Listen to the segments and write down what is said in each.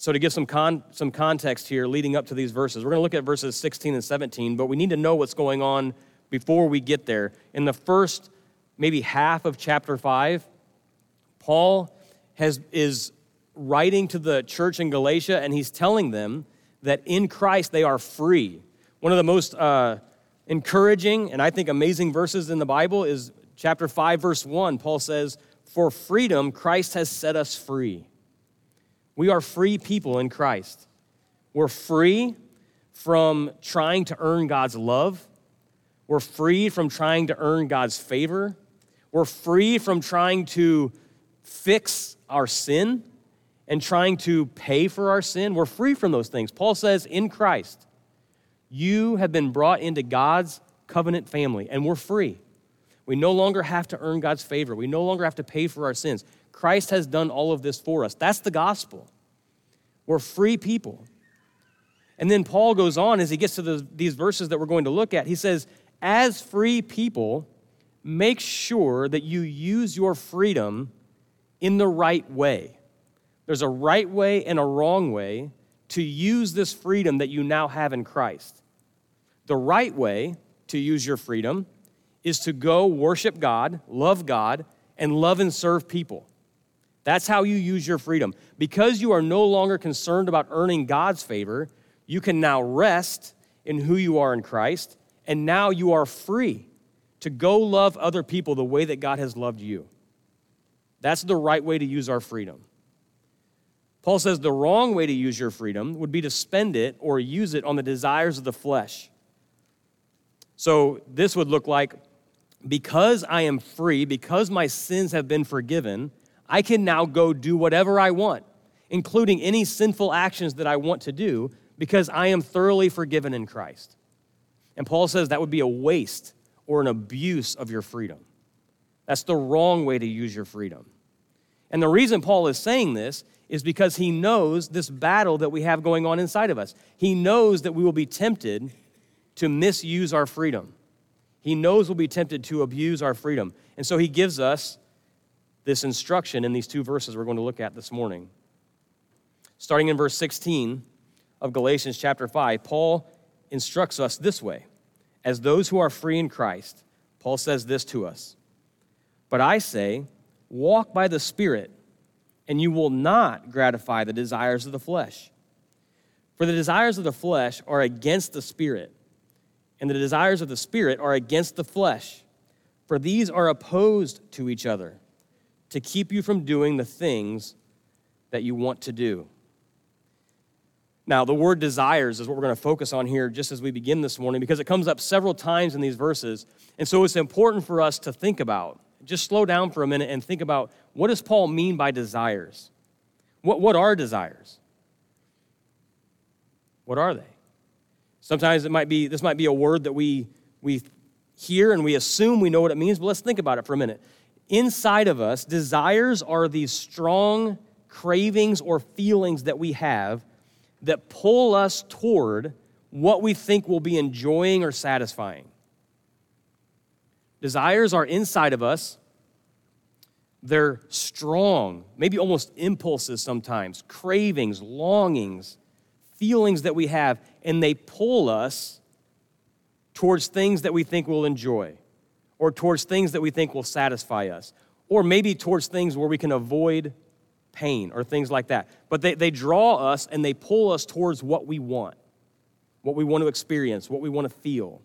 So to give some context here leading up to these verses, we're going to look at verses 16 and 17, but we need to know what's going on before we get there. In the first maybe half of chapter 5, Paul is writing to the church in Galatia, and he's telling them that in Christ they are free. One of the most encouraging and I think amazing verses in the Bible is chapter 5, verse 1. Paul says, "For freedom Christ has set us free." We are free people in Christ. We're free from trying to earn God's love. We're free from trying to earn God's favor. We're free from trying to fix our sin and trying to pay for our sin. We're free from those things. Paul says, in Christ, you have been brought into God's covenant family, and we're free. We no longer have to earn God's favor. We no longer have to pay for our sins. Christ has done all of this for us. That's the gospel. We're free people. And then Paul goes on as he gets to these verses that we're going to look at. He says, as free people, make sure that you use your freedom in the right way. There's a right way and a wrong way to use this freedom that you now have in Christ. The right way to use your freedom is to go worship God, and love and serve people. That's how you use your freedom. Because you are no longer concerned about earning God's favor, you can now rest in who you are in Christ, and now you are free to go love other people the way that God has loved you. That's the right way to use our freedom. Paul says the wrong way to use your freedom would be to spend it or use it on the desires of the flesh. So this would look like, because I am free, because my sins have been forgiven, I can now go do whatever I want, including any sinful actions that I want to do, because I am thoroughly forgiven in Christ. And Paul says that would be a waste or an abuse of your freedom. That's the wrong way to use your freedom. And the reason Paul is saying this is because he knows this battle that we have going on inside of us. He knows that we will be tempted to misuse our freedom. He knows we'll be tempted to abuse our freedom. And so he gives us this instruction in these two verses we're going to look at this morning. Starting in verse 16 of Galatians chapter 5, Paul instructs us this way. As those who are free in Christ, Paul says this to us. But I say, walk by the Spirit, and you will not gratify the desires of the flesh. For the desires of the flesh are against the Spirit, and the desires of the Spirit are against the flesh. For these are opposed to each other, to keep you from doing the things that you want to do. Now, the word desires is what we're going to focus on here just as we begin this morning, because it comes up several times in these verses. And so it's important for us to think about, just slow down for a minute and think about, what does Paul mean by desires? What are desires? What are they? Sometimes this might be a word that we hear and we assume we know what it means, but let's think about it for a minute. Inside of us, desires are these strong cravings or feelings that we have that pull us toward what we think will be enjoying or satisfying. Desires are inside of us. They're strong, maybe almost impulses sometimes, cravings, longings, feelings that we have, and they pull us towards things that we think we'll enjoy, or towards things that we think will satisfy us, or maybe towards things where we can avoid pain or things like that. But they draw us and they pull us towards what we want to experience, what we want to feel.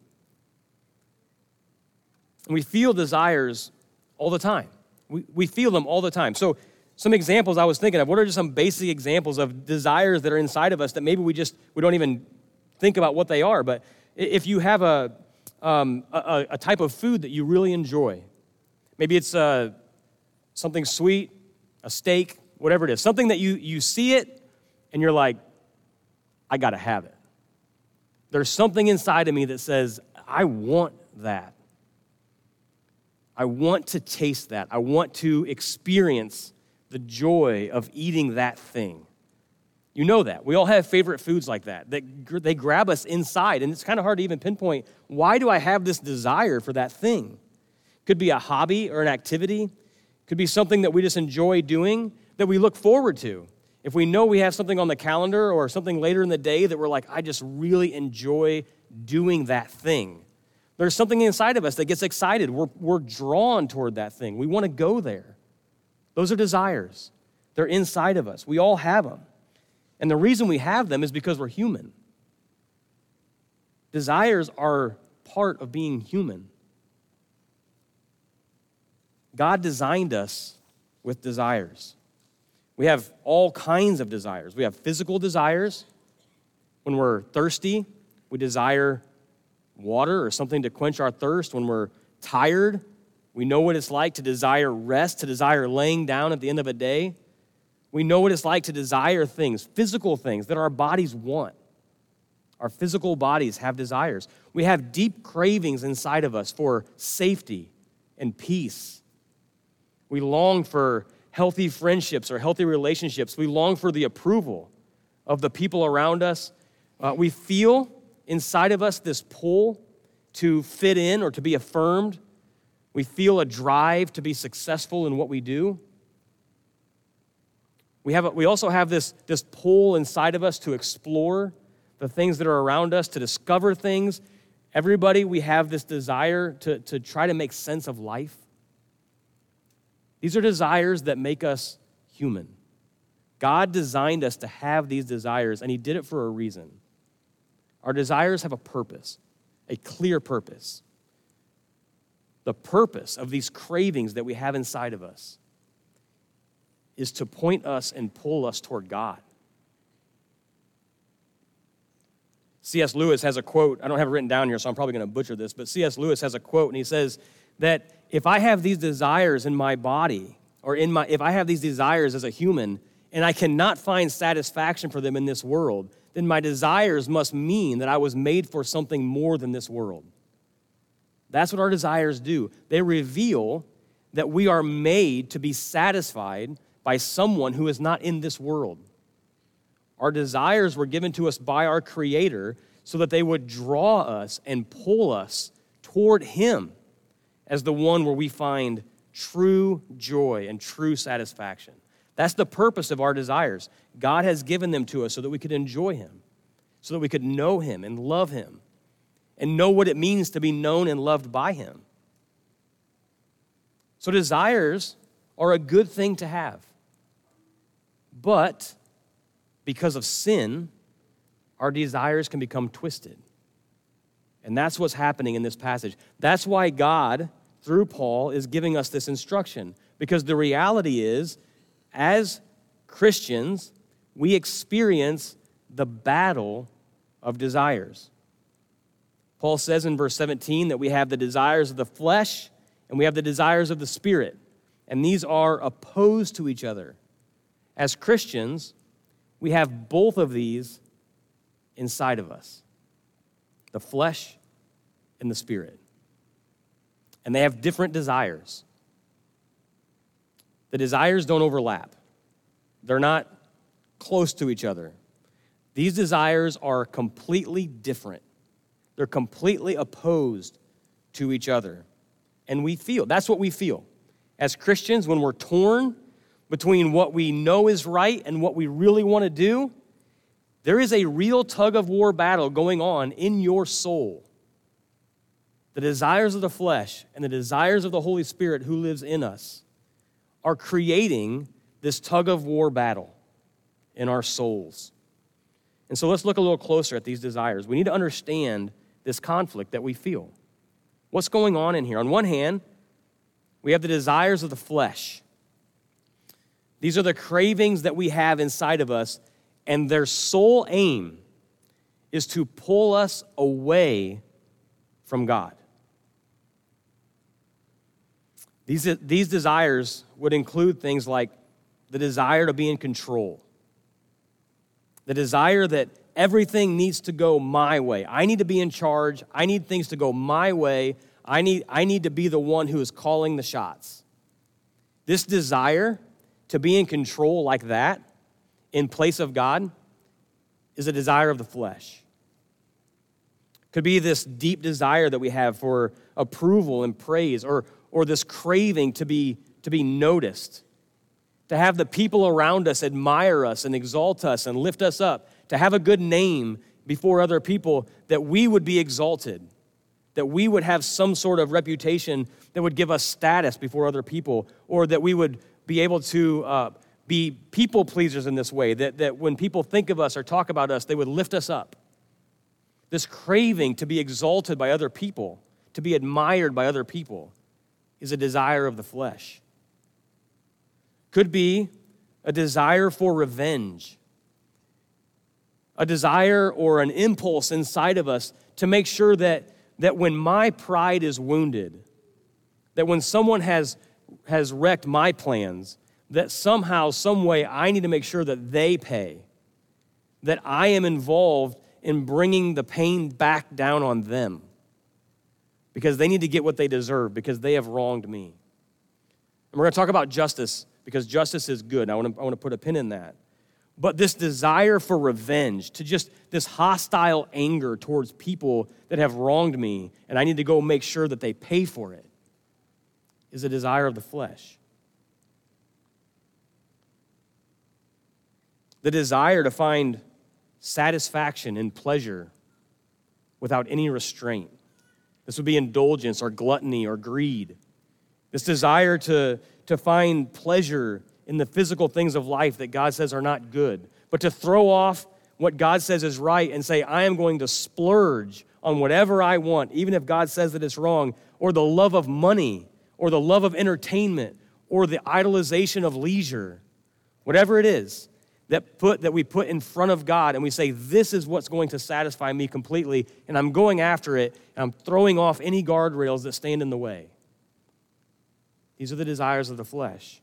And we feel desires all the time. We feel them all the time. So some examples I was thinking of, what are just some basic examples of desires that are inside of us that maybe we don't even think about what they are? But if you have a type of food that you really enjoy, maybe it's something sweet, a steak, whatever it is, something that you see it and you're like, I got to have it. There's something inside of me that says, I want that. I want to taste that. I want to experience the joy of eating that thing. You know that. We all have favorite foods like that they grab us inside, and it's kind of hard to even pinpoint, why do I have this desire for that thing? Could be a hobby or an activity. Could be something that we just enjoy doing, that we look forward to. If we know we have something on the calendar or something later in the day that we're like, I just really enjoy doing that thing, there's something inside of us that gets excited. We're drawn toward that thing. We want to go there. Those are desires. They're inside of us. We all have them. And the reason we have them is because we're human. Desires are part of being human. God designed us with desires. We have all kinds of desires. We have physical desires. When we're thirsty, we desire water or something to quench our thirst. When we're tired, we know what it's like to desire rest, to desire laying down at the end of a day. We know what it's like to desire things, physical things that our bodies want. Our physical bodies have desires. We have deep cravings inside of us for safety and peace. We long for healthy friendships or healthy relationships. We long for the approval of the people around us. We feel inside of us this pull to fit in or to be affirmed. We feel a drive to be successful in what we do. We also have this pull inside of us to explore the things that are around us, to discover things. Everybody, we have this desire to try to make sense of life. These are desires that make us human. God designed us to have these desires, and he did it for a reason. Our desires have a purpose, a clear purpose. The purpose of these cravings that we have inside of us is to point us and pull us toward God. C.S. Lewis has a quote. I don't have it written down here, so I'm probably going to butcher this, but C.S. Lewis has a quote, and he says that if I have these desires in my body, or if I have these desires as a human, and I cannot find satisfaction for them in this world, then my desires must mean that I was made for something more than this world. That's what our desires do. They reveal that we are made to be satisfied by someone who is not in this world. Our desires were given to us by our Creator so that they would draw us and pull us toward Him as the one where we find true joy and true satisfaction. That's the purpose of our desires. God has given them to us so that we could enjoy Him, so that we could know Him and love Him, and know what it means to be known and loved by Him. So desires are a good thing to have. But because of sin, our desires can become twisted. And that's what's happening in this passage. That's why God, through Paul, is giving us this instruction. Because the reality is, as Christians, we experience the battle of desires. Paul says in verse 17 that we have the desires of the flesh and we have the desires of the spirit. And these are opposed to each other. As Christians, we have both of these inside of us, the flesh and the spirit. And they have different desires. The desires don't overlap. They're not close to each other. These desires are completely different. They're completely opposed to each other. And that's what we feel. As Christians, when we're torn between what we know is right and what we really want to do, there is a real tug-of-war battle going on in your soul. The desires of the flesh and the desires of the Holy Spirit who lives in us are creating this tug-of-war battle in our souls. And so let's look a little closer at these desires. We need to understand this conflict that we feel. What's going on in here? On one hand, we have the desires of the flesh. These are the cravings that we have inside of us, and their sole aim is to pull us away from God. These desires would include things like the desire to be in control, the desire that everything needs to go my way. I need to be in charge. I need things to go my way. I need to be the one who is calling the shots. This desire to be in control like that in place of God is a desire of the flesh. Could be this deep desire that we have for approval and praise, or this craving to be noticed, to have the people around us admire us and exalt us and lift us up, to have a good name before other people, that we would be exalted, that we would have some sort of reputation that would give us status before other people, or that we would be able to be people pleasers in this way, that when people think of us or talk about us, they would lift us up. This craving to be exalted by other people, to be admired by other people, is a desire of the flesh. Could be a desire for revenge, a desire or an impulse inside of us to make sure that when my pride is wounded, that when someone has wrecked my plans, that somehow, some way, I need to make sure that they pay, that I am involved in bringing the pain back down on them because they need to get what they deserve because they have wronged me. And we're going to talk about justice because justice is good. I want to put a pin in that. But this desire for revenge, to just this hostile anger towards people that have wronged me, and I need to go make sure that they pay for it, is a desire of the flesh. The desire to find satisfaction and pleasure without any restraint. This would be indulgence or gluttony or greed. This desire to find pleasure in the physical things of life that God says are not good, but to throw off what God says is right and say, I am going to splurge on whatever I want, even if God says that it's wrong, or the love of money, or the love of entertainment, or the idolization of leisure, whatever it is that we put in front of God, and we say, this is what's going to satisfy me completely, and I'm going after it, and I'm throwing off any guardrails that stand in the way. These are the desires of the flesh.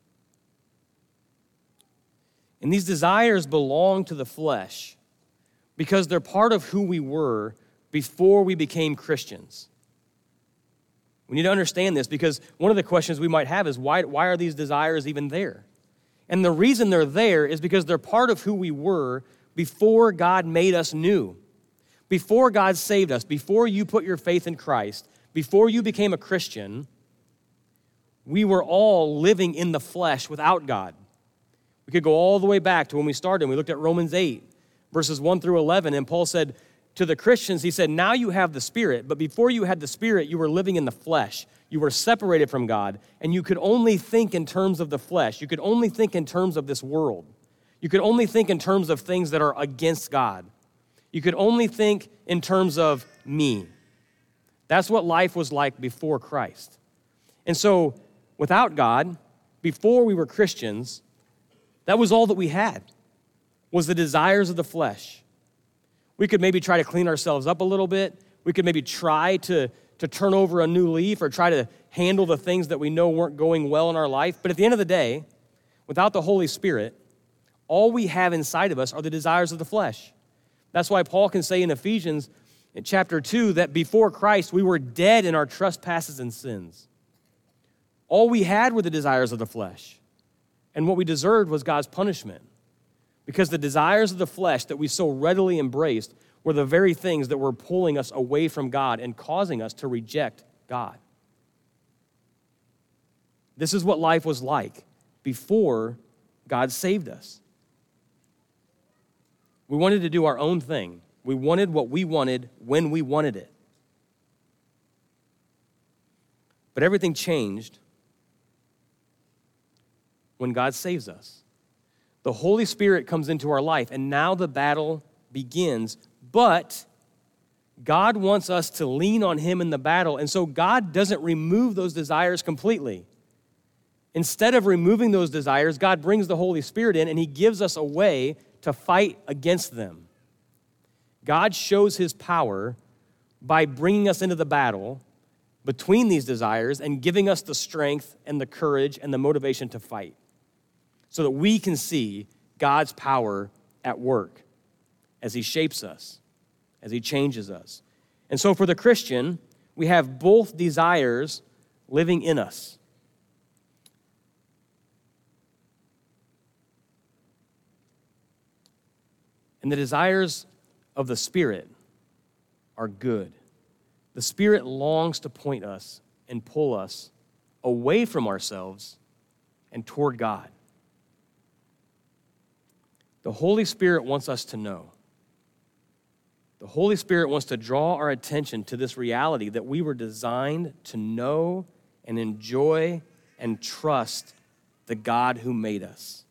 And these desires belong to the flesh because they're part of who we were before we became Christians. We need to understand this because one of the questions we might have is, why are these desires even there? And the reason they're there is because they're part of who we were before God made us new. Before God saved us, before you put your faith in Christ, before you became a Christian, we were all living in the flesh without God. We could go all the way back to when we started. We looked at Romans 8, verses 1 through 11, and Paul said to the Christians, he said, now you have the Spirit, but before you had the Spirit, you were living in the flesh. You were separated from God, and you could only think in terms of the flesh. You could only think in terms of this world. You could only think in terms of things that are against God. You could only think in terms of me. That's what life was like before Christ. And so, without God, before we were Christians, that was all that we had, was the desires of the flesh. We could maybe try to clean ourselves up a little bit. We could maybe try to turn over a new leaf or try to handle the things that we know weren't going well in our life. But at the end of the day, without the Holy Spirit, all we have inside of us are the desires of the flesh. That's why Paul can say in Ephesians in chapter 2 that before Christ, we were dead in our trespasses and sins. All we had were the desires of the flesh. And what we deserved was God's punishment. Because the desires of the flesh that we so readily embraced were the very things that were pulling us away from God and causing us to reject God. This is what life was like before God saved us. We wanted to do our own thing. We wanted what we wanted when we wanted it. But everything changed when God saves us. The Holy Spirit comes into our life, and now the battle begins, but God wants us to lean on Him in the battle, and so God doesn't remove those desires completely. Instead of removing those desires, God brings the Holy Spirit in, and He gives us a way to fight against them. God shows His power by bringing us into the battle between these desires and giving us the strength and the courage and the motivation to fight, so that we can see God's power at work as He shapes us, as He changes us. And so for the Christian, we have both desires living in us. And the desires of the Spirit are good. The Spirit longs to point us and pull us away from ourselves and toward God. The Holy Spirit wants us to know. The Holy Spirit wants to draw our attention to this reality that we were designed to know and enjoy and trust the God who made us.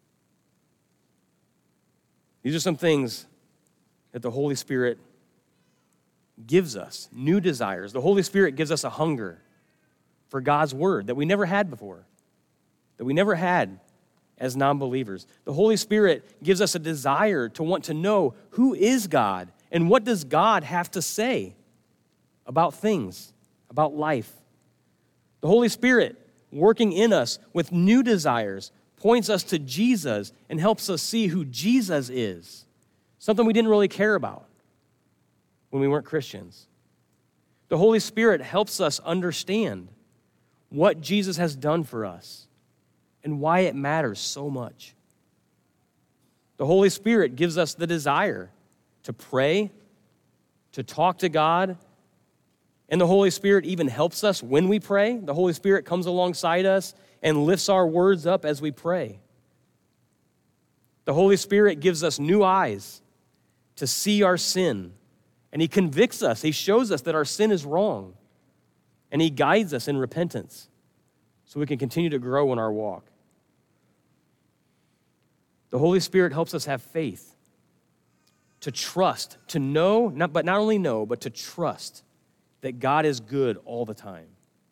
These are some things that the Holy Spirit gives us, new desires. The Holy Spirit gives us a hunger for God's word that we never had before, that we never had as non-believers. The Holy Spirit gives us a desire to want to know who is God and what does God have to say about things, about life. The Holy Spirit, working in us with new desires, points us to Jesus and helps us see who Jesus is, something we didn't really care about when we weren't Christians. The Holy Spirit helps us understand what Jesus has done for us and why it matters so much. The Holy Spirit gives us the desire to pray, to talk to God, and the Holy Spirit even helps us when we pray. The Holy Spirit comes alongside us and lifts our words up as we pray. The Holy Spirit gives us new eyes to see our sin, and He convicts us. He shows us that our sin is wrong, and He guides us in repentance so we can continue to grow in our walk. The Holy Spirit helps us have faith, to trust, to know, but not only know, but to trust that God is good all the time.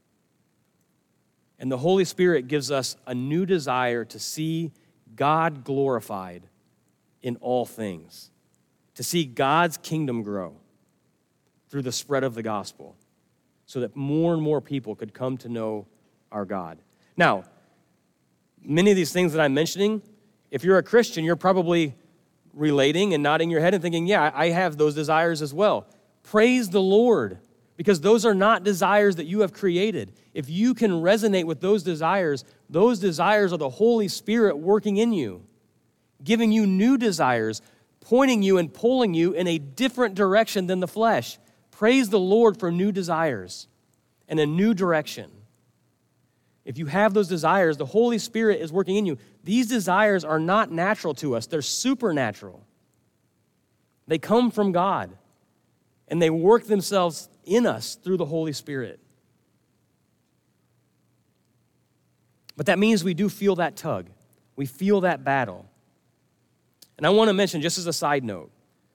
And the Holy Spirit gives us a new desire to see God glorified in all things, to see God's kingdom grow through the spread of the gospel so that more and more people could come to know our God. Now, many of these things that I'm mentioning, if you're a Christian, you're probably relating and nodding your head and thinking, yeah, I have those desires as well. Praise the Lord, because those are not desires that you have created. If you can resonate with those desires are the Holy Spirit working in you, giving you new desires, pointing you and pulling you in a different direction than the flesh. Praise the Lord for new desires and a new direction. If you have those desires, the Holy Spirit is working in you. These desires are not natural to us. They're supernatural. They come from God, and they work themselves in us through the Holy Spirit. But that means we do feel that tug. We feel that battle. And I want to mention, just as a side note,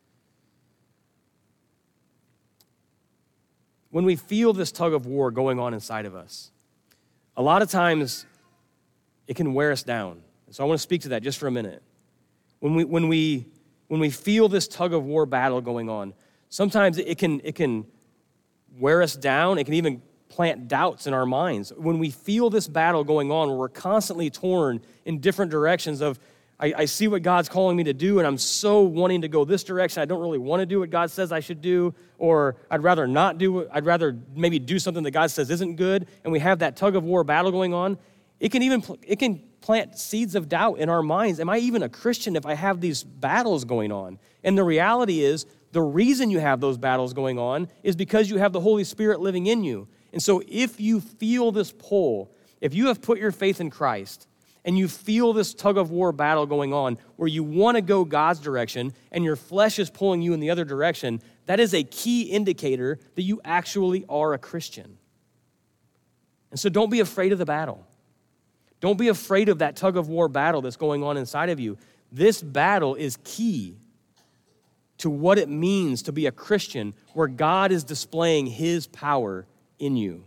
when we feel this tug of war going on inside of us, a lot of times it can wear us down. So I want to speak to that just for a minute. When we feel this tug of war battle going on, sometimes it can wear us down. It can even plant doubts in our minds. When we feel this battle going on, where we're constantly torn in different directions of, I see what God's calling me to do, and I'm so wanting to go this direction. I don't really want to do what God says I should do, or I'd rather not do it. I'd rather maybe do something that God says isn't good, and we have that tug of war battle going on. It can plant seeds of doubt in our minds. Am I even a Christian if I have these battles going on? And the reality is, the reason you have those battles going on is because you have the Holy Spirit living in you. And so if you feel this pull, if you have put your faith in Christ, and you feel this tug of war battle going on where you want to go God's direction and your flesh is pulling you in the other direction, that is a key indicator that you actually are a Christian. And so don't be afraid of the battle. Don't be afraid of that tug of war battle that's going on inside of you. This battle is key to what it means to be a Christian, where God is displaying His power in you.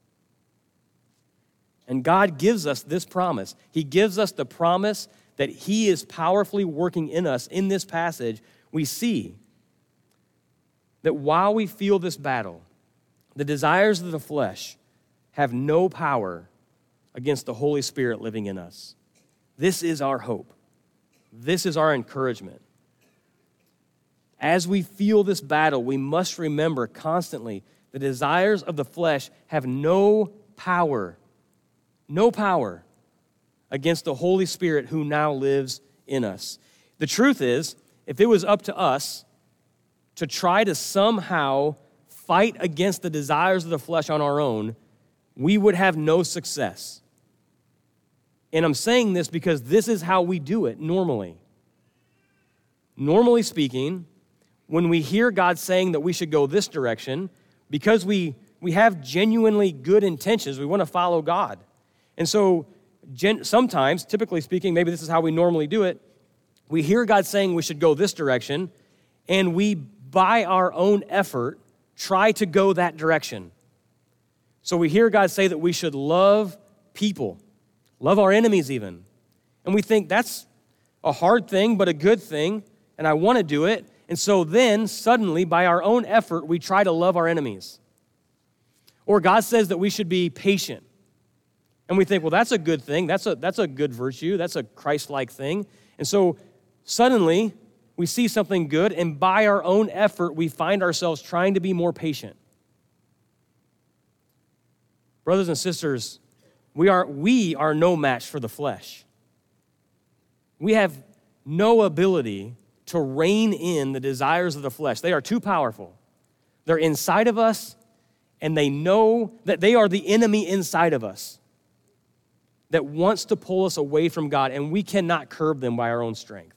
And God gives us this promise. He gives us the promise that He is powerfully working in us. In this passage, we see that while we feel this battle, the desires of the flesh have no power against the Holy Spirit living in us. This is our hope. This is our encouragement. As we feel this battle, we must remember constantly the desires of the flesh have no power against the Holy Spirit who now lives in us. The truth is, if it was up to us to try to somehow fight against the desires of the flesh on our own, we would have no success. And I'm saying this because this is how we do it normally. normally speaking, when we hear God saying that we should go this direction, because we have genuinely good intentions, we want to follow God. And so sometimes, typically speaking, maybe this is how we normally do it, we hear God saying we should go this direction, and we, by our own effort, try to go that direction. So we hear God say that we should love people, love our enemies even. And we think that's a hard thing, but a good thing, and I want to do it. And so then, suddenly, by our own effort, we try to love our enemies. Or God says that we should be patient. And we think, well, that's a good thing. That's a good virtue. That's a Christ-like thing. And so suddenly, we see something good, and by our own effort, we find ourselves trying to be more patient. Brothers and sisters, we are no match for the flesh. We have no ability to rein in the desires of the flesh. They are too powerful. They're inside of us, and they know that they are the enemy inside of us that wants to pull us away from God, and we cannot curb them by our own strength.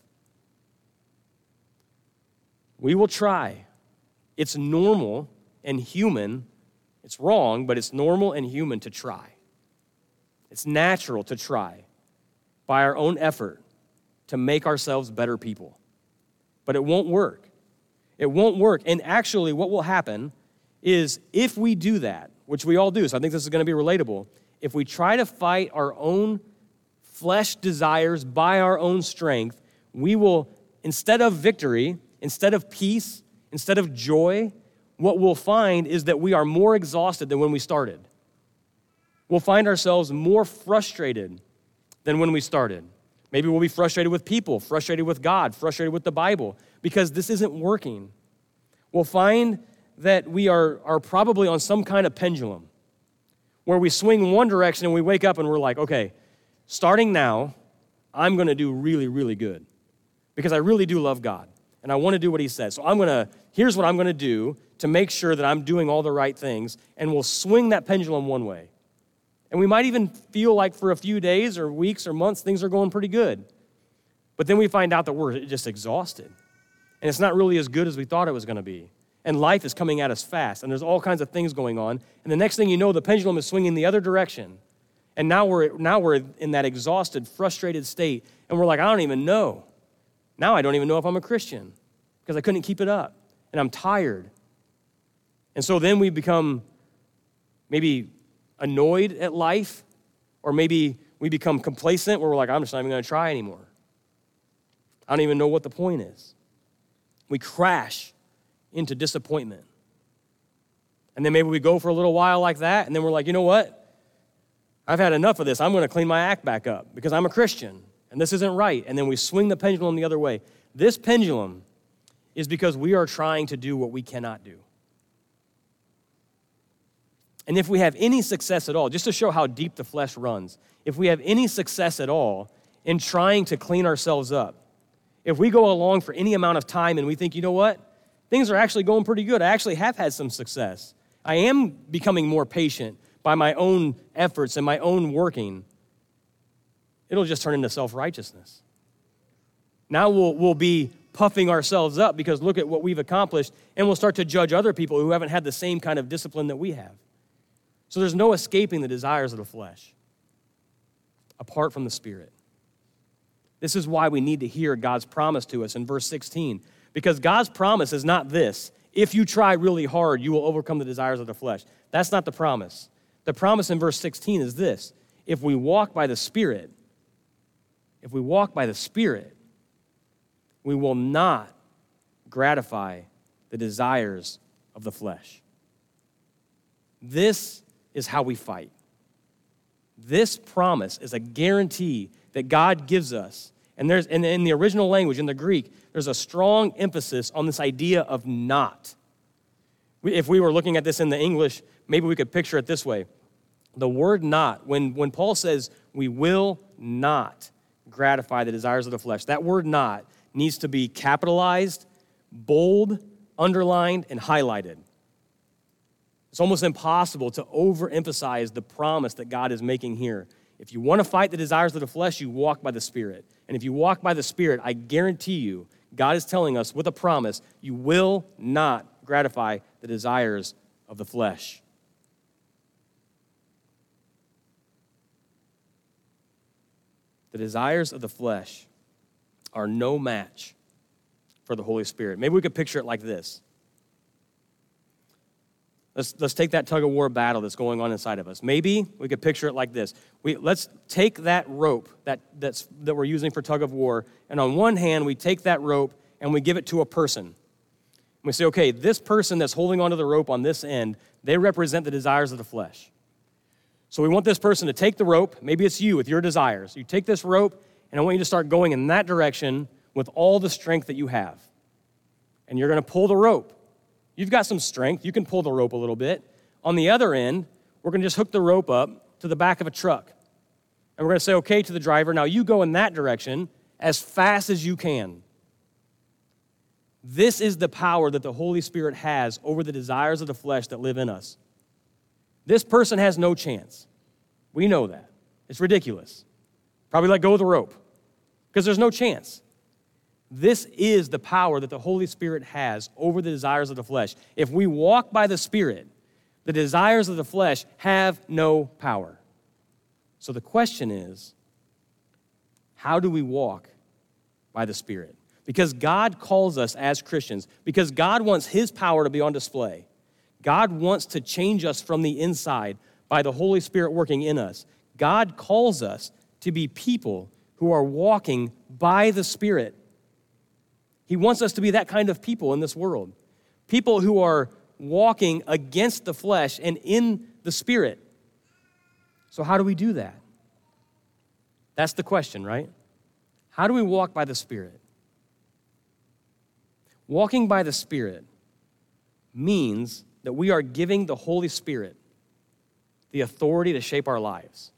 We will try. It's normal and human. It's wrong, but it's normal and human to try. It's natural to try by our own effort to make ourselves better people. But it won't work. It won't work. And actually, what will happen is if we do that, which we all do, so I think this is going to be relatable, if we try to fight our own flesh desires by our own strength, we will, instead of victory, instead of peace, instead of joy, what we'll find is that we are more exhausted than when we started. We'll find ourselves more frustrated than when we started. Maybe we'll be frustrated with people, frustrated with God, frustrated with the Bible, because this isn't working. We'll find that we are probably on some kind of pendulum where we swing one direction and we wake up and we're like, okay, starting now, I'm going to do really, really good because I really do love God and I want to do what he says. So here's what I'm going to do to make sure that I'm doing all the right things, and we'll swing that pendulum one way. And we might even feel like for a few days or weeks or months, things are going pretty good. But then we find out that we're just exhausted. And it's not really as good as we thought it was going to be. And life is coming at us fast. And there's all kinds of things going on. And the next thing you know, the pendulum is swinging the other direction. And now we're in that exhausted, frustrated state. And we're like, I don't even know. Now I don't even know if I'm a Christian because I couldn't keep it up. And I'm tired. And so then we become maybe annoyed at life, or maybe we become complacent where we're like, I'm just not even going to try anymore. I don't even know what the point is. We crash into disappointment. And then maybe we go for a little while like that, and then we're like, you know what? I've had enough of this. I'm going to clean my act back up because I'm a Christian, and this isn't right. And then we swing the pendulum the other way. This pendulum is because we are trying to do what we cannot do. And if we have any success at all, just to show how deep the flesh runs, if we have any success at all in trying to clean ourselves up, if we go along for any amount of time and we think, you know what, things are actually going pretty good. I actually have had some success. I am becoming more patient by my own efforts and my own working. It'll just turn into self-righteousness. Now we'll be puffing ourselves up because look at what we've accomplished, and we'll start to judge other people who haven't had the same kind of discipline that we have. So there's no escaping the desires of the flesh apart from the Spirit. This is why we need to hear God's promise to us in verse 16, because God's promise is not this: if you try really hard, you will overcome the desires of the flesh. That's not the promise. The promise in verse 16 is this: if we walk by the Spirit, we will not gratify the desires of the flesh. This is how we fight. This promise is a guarantee that God gives us. And there's in the original language, in the Greek, there's a strong emphasis on this idea of not. If we were looking at this in the English, maybe we could picture it this way. The word not, when Paul says we will not gratify the desires of the flesh, that word not needs to be capitalized, bold, underlined, and highlighted. It's almost impossible to overemphasize the promise that God is making here. If you want to fight the desires of the flesh, you walk by the Spirit. And if you walk by the Spirit, I guarantee you, God is telling us with a promise, you will not gratify the desires of the flesh. The desires of the flesh are no match for the Holy Spirit. Maybe we could picture it like this. Let's take that tug-of-war battle that's going on inside of us. Maybe we could picture it like this. Let's take that rope that we're using for tug-of-war, and on one hand, we take that rope and we give it to a person. And we say, okay, this person that's holding onto the rope on this end, they represent the desires of the flesh. So we want this person to take the rope. Maybe it's you with your desires. You take this rope, and I want you to start going in that direction with all the strength that you have. And you're going to pull the rope. You've got some strength. You can pull the rope a little bit. On the other end, we're going to just hook the rope up to the back of a truck. And we're going to say, okay, to the driver, now you go in that direction as fast as you can. This is the power that the Holy Spirit has over the desires of the flesh that live in us. This person has no chance. We know that. It's ridiculous. Probably let go of the rope because there's no chance. This is the power that the Holy Spirit has over the desires of the flesh. If we walk by the Spirit, the desires of the flesh have no power. So the question is, how do we walk by the Spirit? Because God calls us as Christians, because God wants His power to be on display. God wants to change us from the inside by the Holy Spirit working in us. God calls us to be people who are walking by the Spirit. He wants us to be that kind of people in this world. People who are walking against the flesh and in the Spirit. So how do we do that? That's the question, right? How do we walk by the Spirit? Walking by the Spirit means that we are giving the Holy Spirit the authority to shape our lives.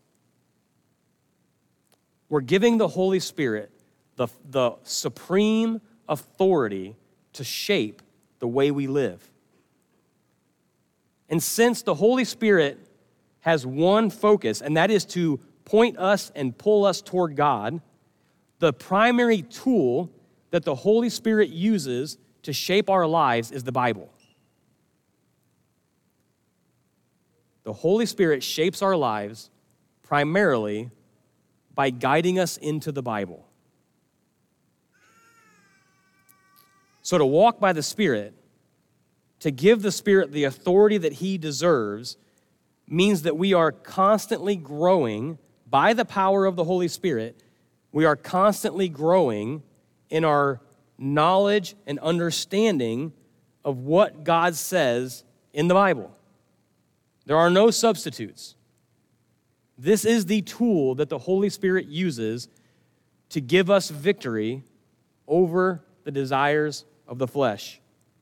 We're giving the Holy Spirit the supreme authority to shape the way we live. And since the Holy Spirit has one focus, and that is to point us and pull us toward God, the primary tool that the Holy Spirit uses to shape our lives is the Bible. The Holy Spirit shapes our lives primarily by guiding us into the Bible. So to walk by the Spirit, to give the Spirit the authority that He deserves, means that we are constantly growing by the power of the Holy Spirit. We are constantly growing in our knowledge and understanding of what God says in the Bible. There are no substitutes. This is the tool that the Holy Spirit uses to give us victory over the desires of the flesh.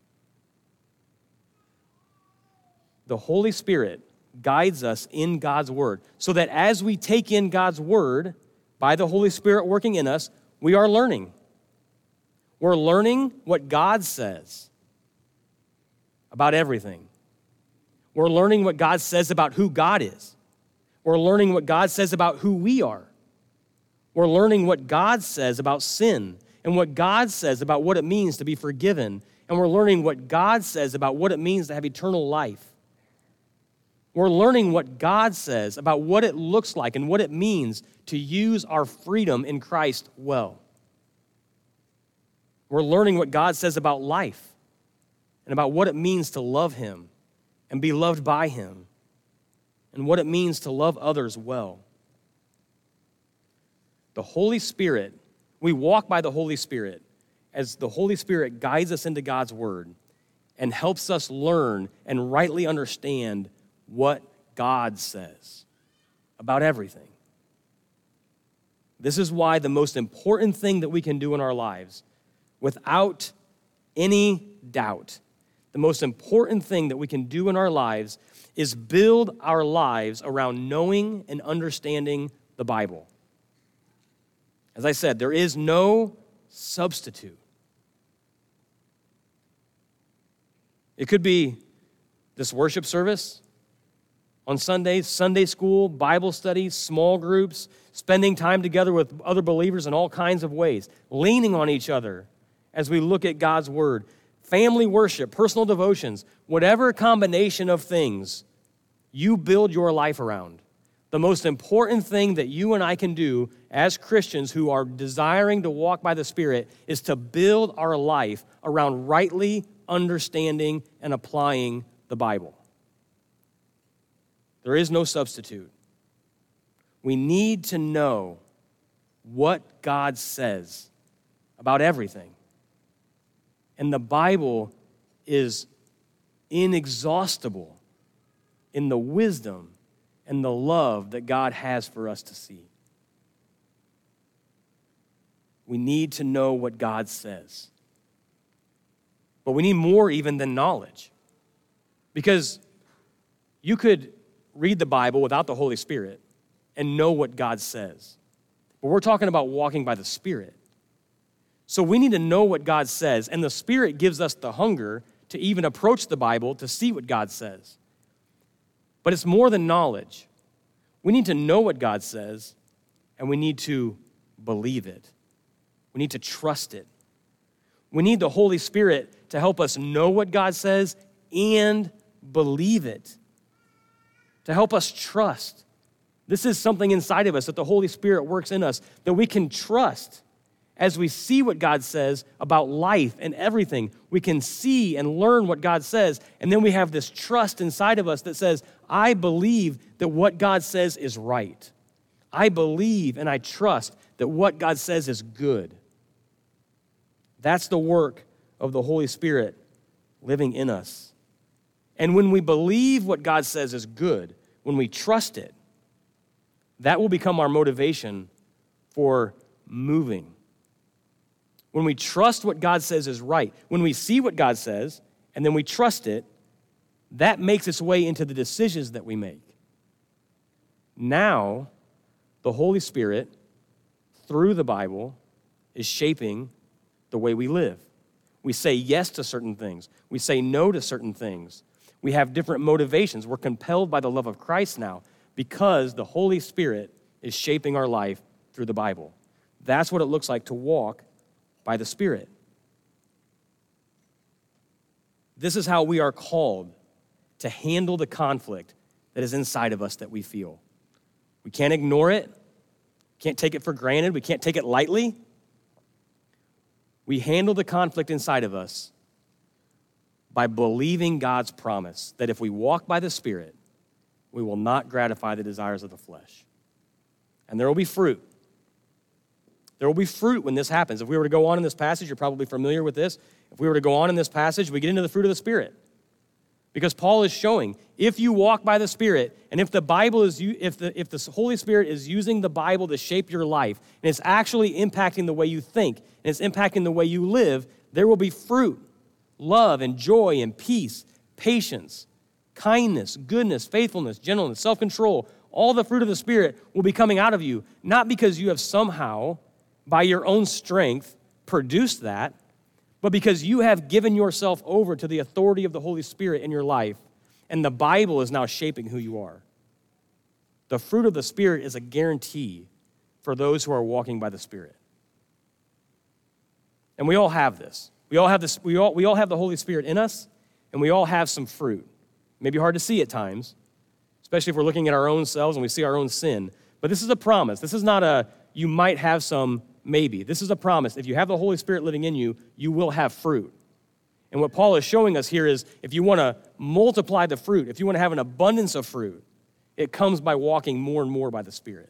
The Holy Spirit guides us in God's Word so that as we take in God's Word by the Holy Spirit working in us, we are learning. We're learning what God says about everything. We're learning what God says about who God is. We're learning what God says about who we are. We're learning what God says about sin and what God says about what it means to be forgiven. And we're learning what God says about what it means to have eternal life. We're learning what God says about what it looks like and what it means to use our freedom in Christ well. We're learning what God says about life and about what it means to love Him and be loved by Him and what it means to love others well. The Holy Spirit, we walk by the Holy Spirit as the Holy Spirit guides us into God's Word and helps us learn and rightly understand what God says about everything. This is why the most important thing that we can do in our lives, without any doubt, the most important thing that we can do in our lives is build our lives around knowing and understanding the Bible. As I said, there is no substitute. It could be this worship service on Sundays, Sunday school, Bible studies, small groups, spending time together with other believers in all kinds of ways, leaning on each other as we look at God's word. Family worship, personal devotions, whatever combination of things you build your life around. The most important thing that you and I can do as Christians who are desiring to walk by the Spirit is to build our life around rightly understanding and applying the Bible. There is no substitute. We need to know what God says about everything. And the Bible is inexhaustible in the wisdom and the love that God has for us to see. We need to know what God says. But we need more even than knowledge. Because you could read the Bible without the Holy Spirit and know what God says. But we're talking about walking by the Spirit. So we need to know what God says, and the Spirit gives us the hunger to even approach the Bible to see what God says. But it's more than knowledge. We need to know what God says, and we need to believe it. We need to trust it. We need the Holy Spirit to help us know what God says and believe it, to help us trust. This is something inside of us that the Holy Spirit works in us, that we can trust. As we see what God says about life and everything, we can see and learn what God says, and then we have this trust inside of us that says, I believe that what God says is right. I believe and I trust that what God says is good. That's the work of the Holy Spirit living in us. And when we believe what God says is good, when we trust it, that will become our motivation for moving. When we trust what God says is right, when we see what God says, and then we trust it, that makes its way into the decisions that we make. Now, the Holy Spirit, through the Bible, is shaping the way we live. We say yes to certain things. We say no to certain things. We have different motivations. We're compelled by the love of Christ now because the Holy Spirit is shaping our life through the Bible. That's what it looks like to walk by the Spirit. This is how we are called to handle the conflict that is inside of us that we feel. We can't ignore it. Can't take it for granted. We can't take it lightly. We handle the conflict inside of us by believing God's promise that if we walk by the Spirit, we will not gratify the desires of the flesh. And there will be fruit. There will be fruit when this happens. If we were to go on in this passage, you're probably familiar with this. If we were to go on in this passage, we get into the fruit of the Spirit. Because Paul is showing, if you walk by the Spirit, and if the Bible is, if the Holy Spirit is using the Bible to shape your life, and it's actually impacting the way you think, and it's impacting the way you live, there will be fruit, love and joy and peace, patience, kindness, goodness, faithfulness, gentleness, self-control. All the fruit of the Spirit will be coming out of you, not because you have somehow, by your own strength, produced that, but because you have given yourself over to the authority of the Holy Spirit in your life, and the Bible is now shaping who you are. The fruit of the Spirit is a guarantee for those who are walking by the Spirit. And we all have this. We all have this. We all have the Holy Spirit in us, and we all have some fruit. Maybe hard to see at times, especially if we're looking at our own selves and we see our own sin. But this is a promise. This is not a, you might have some, maybe. This is a promise. If you have the Holy Spirit living in you, you will have fruit. And what Paul is showing us here is if you want to multiply the fruit, if you want to have an abundance of fruit, it comes by walking more and more by the Spirit.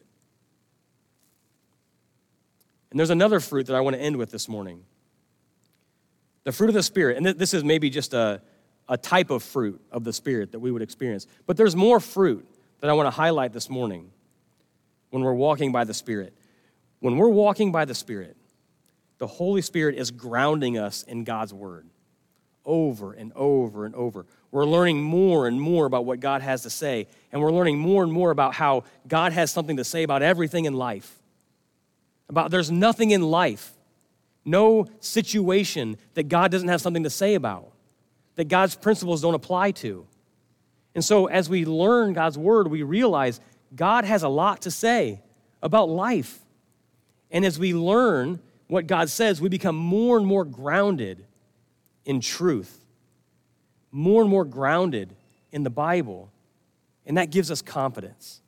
And there's another fruit that I want to end with this morning. The fruit of the Spirit, and this is maybe just a type of fruit of the Spirit that we would experience. But there's more fruit that I want to highlight this morning when we're walking by the Spirit. When we're walking by the Spirit, the Holy Spirit is grounding us in God's Word over and over and over. We're learning more and more about what God has to say, and we're learning more and more about how God has something to say about everything in life. There's nothing in life, no situation that God doesn't have something to say about, that God's principles don't apply to. And so as we learn God's Word, we realize God has a lot to say about life. And as we learn, what God says, we become more and more grounded in truth, more and more grounded in the Bible, and that gives us confidence.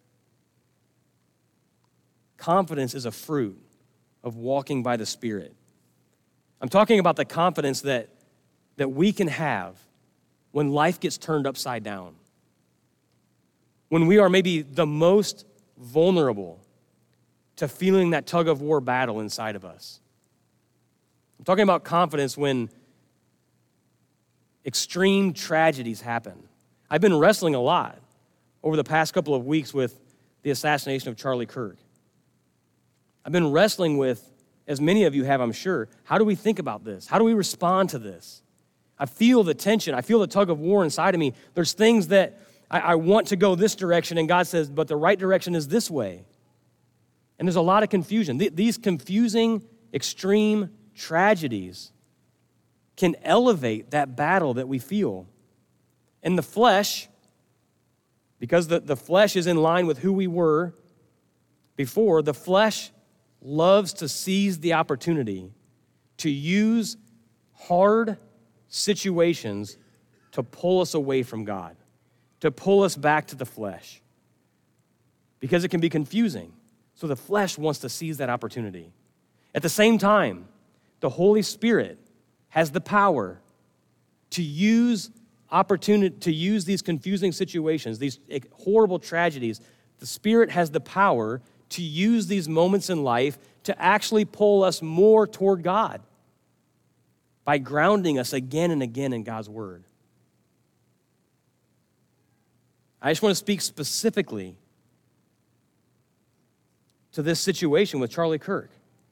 Confidence is a fruit of walking by the Spirit. I'm talking about the confidence that we can have when life gets turned upside down, when we are maybe the most vulnerable to feeling that tug-of-war battle inside of us. I'm talking about confidence when extreme tragedies happen. I've been wrestling a lot over the past couple of weeks with the assassination of Charlie Kirk. I've been wrestling with, as many of you have, I'm sure, how do we think about this? How do we respond to this? I feel the tension. I feel the tug of war inside of me. There's things that I want to go this direction, and God says, but the right direction is this way. And there's a lot of confusion. These confusing, extreme tragedies can elevate that battle that we feel. And the flesh, because the flesh is in line with who we were before, the flesh loves to seize the opportunity to use hard situations to pull us away from God, to pull us back to the flesh, because it can be confusing. So the flesh wants to seize that opportunity. At the same time, the Holy Spirit has the power to use these confusing situations, these horrible tragedies. The Spirit has the power to use these moments in life to actually pull us more toward God by grounding us again and again in God's Word. I just want to speak specifically to this situation with Charlie Kirk.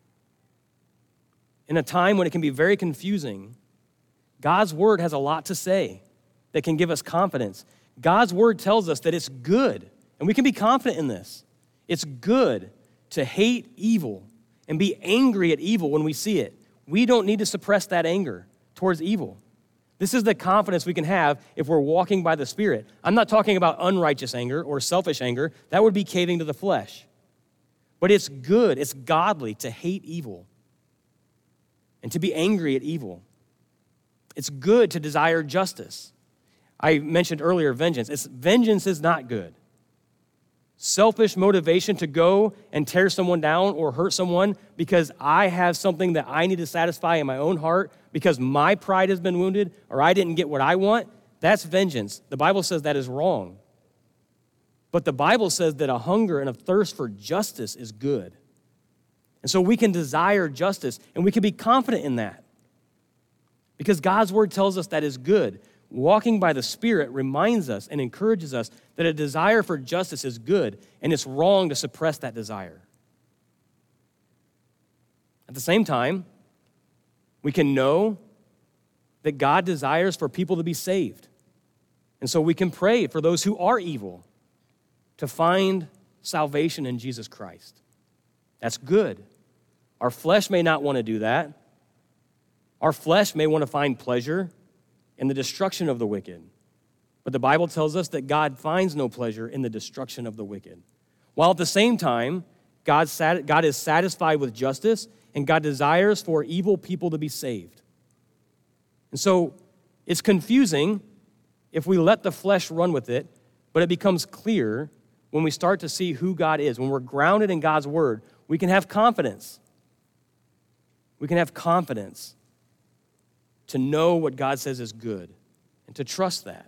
In a time when it can be very confusing, God's Word has a lot to say that can give us confidence. God's Word tells us that it's good, and we can be confident in this. It's good to hate evil and be angry at evil when we see it. We don't need to suppress that anger towards evil. This is the confidence we can have if we're walking by the Spirit. I'm not talking about unrighteous anger or selfish anger. That would be caving to the flesh. But it's good, it's godly to hate evil and to be angry at evil. It's good to desire justice. I mentioned earlier vengeance. Vengeance is not good. Selfish motivation to go and tear someone down or hurt someone because I have something that I need to satisfy in my own heart because my pride has been wounded or I didn't get what I want, that's vengeance. The Bible says that is wrong. But the Bible says that a hunger and a thirst for justice is good. And so we can desire justice, and we can be confident in that because God's Word tells us that is good. Walking by the Spirit reminds us and encourages us that a desire for justice is good, and it's wrong to suppress that desire. At the same time, we can know that God desires for people to be saved. And so we can pray for those who are evil to find salvation in Jesus Christ. That's good. Our flesh may not want to do that. Our flesh may want to find pleasure in the destruction of the wicked. But the Bible tells us that God finds no pleasure in the destruction of the wicked. While at the same time, God is satisfied with justice, and God desires for evil people to be saved. And so it's confusing if we let the flesh run with it, but it becomes clear when we start to see who God is. When we're grounded in God's Word, we can have confidence. We can have confidence to know what God says is good and to trust that.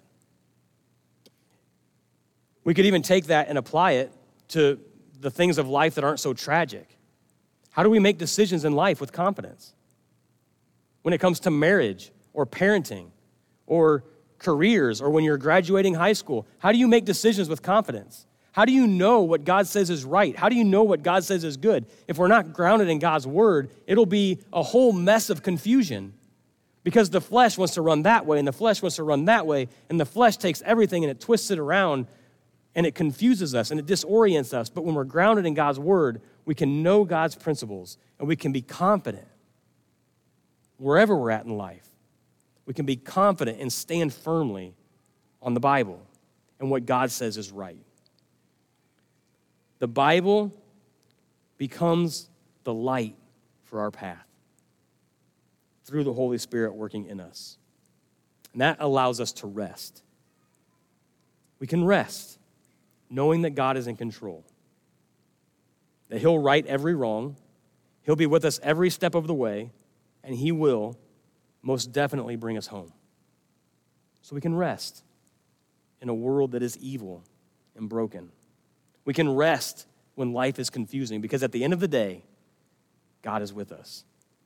We could even take that and apply it to the things of life that aren't so tragic. How do we make decisions in life with confidence? When it comes to marriage or parenting or careers or when you're graduating high school, how do you make decisions with confidence? How do you know what God says is right? How do you know what God says is good? If we're not grounded in God's Word, it'll be a whole mess of confusion because the flesh wants to run that way and the flesh wants to run that way, and the flesh takes everything and it twists it around and it confuses us and it disorients us. But when we're grounded in God's Word, we can know God's principles and we can be confident wherever we're at in life. We can be confident and stand firmly on the Bible and what God says is right. The Bible becomes the light for our path through the Holy Spirit working in us. And that allows us to rest. We can rest knowing that God is in control, that he'll right every wrong, he'll be with us every step of the way, and he will most definitely bring us home. So we can rest in a world that is evil and broken. We can rest when life is confusing, because at the end of the day, God is with us.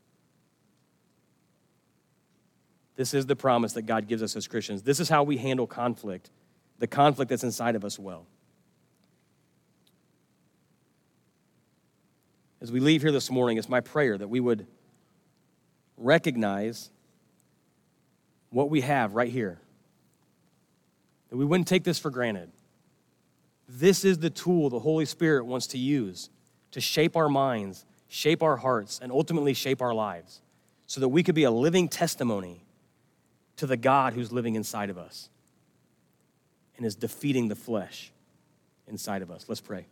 This is the promise that God gives us as Christians. This is how we handle conflict, the conflict that's inside of us well. As we leave here this morning, it's my prayer that we would recognize what we have right here, that we wouldn't take this for granted. This is the tool the Holy Spirit wants to use to shape our minds, shape our hearts, and ultimately shape our lives so that we could be a living testimony to the God who's living inside of us and is defeating the flesh inside of us. Let's pray.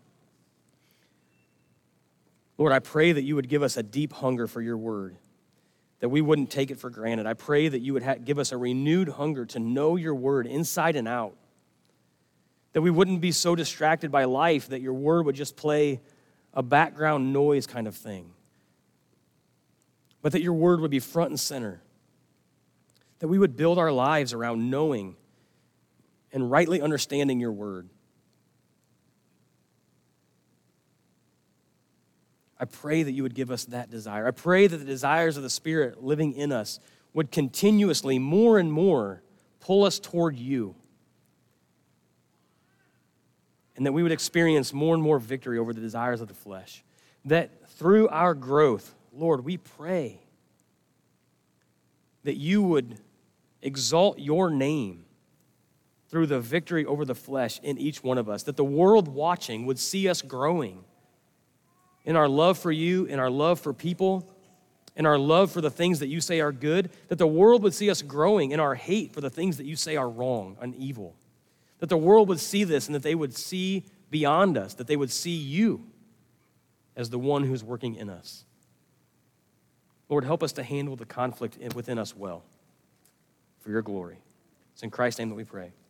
Lord, I pray that you would give us a deep hunger for your word, that we wouldn't take it for granted. I pray that you would give us a renewed hunger to know your word inside and out, that we wouldn't be so distracted by life that your word would just play a background noise kind of thing, but that your word would be front and center, that we would build our lives around knowing and rightly understanding your word. I pray that you would give us that desire. I pray that the desires of the Spirit living in us would continuously, more and more, pull us toward you, and that we would experience more and more victory over the desires of the flesh. That through our growth, Lord, we pray that you would exalt your name through the victory over the flesh in each one of us, that the world watching would see us growing in our love for you, in our love for people, in our love for the things that you say are good, that the world would see us growing in our hate for the things that you say are wrong and evil, that the world would see this and that they would see beyond us, that they would see you as the one who's working in us. Lord, help us to handle the conflict within us well for your glory. It's in Christ's name that we pray.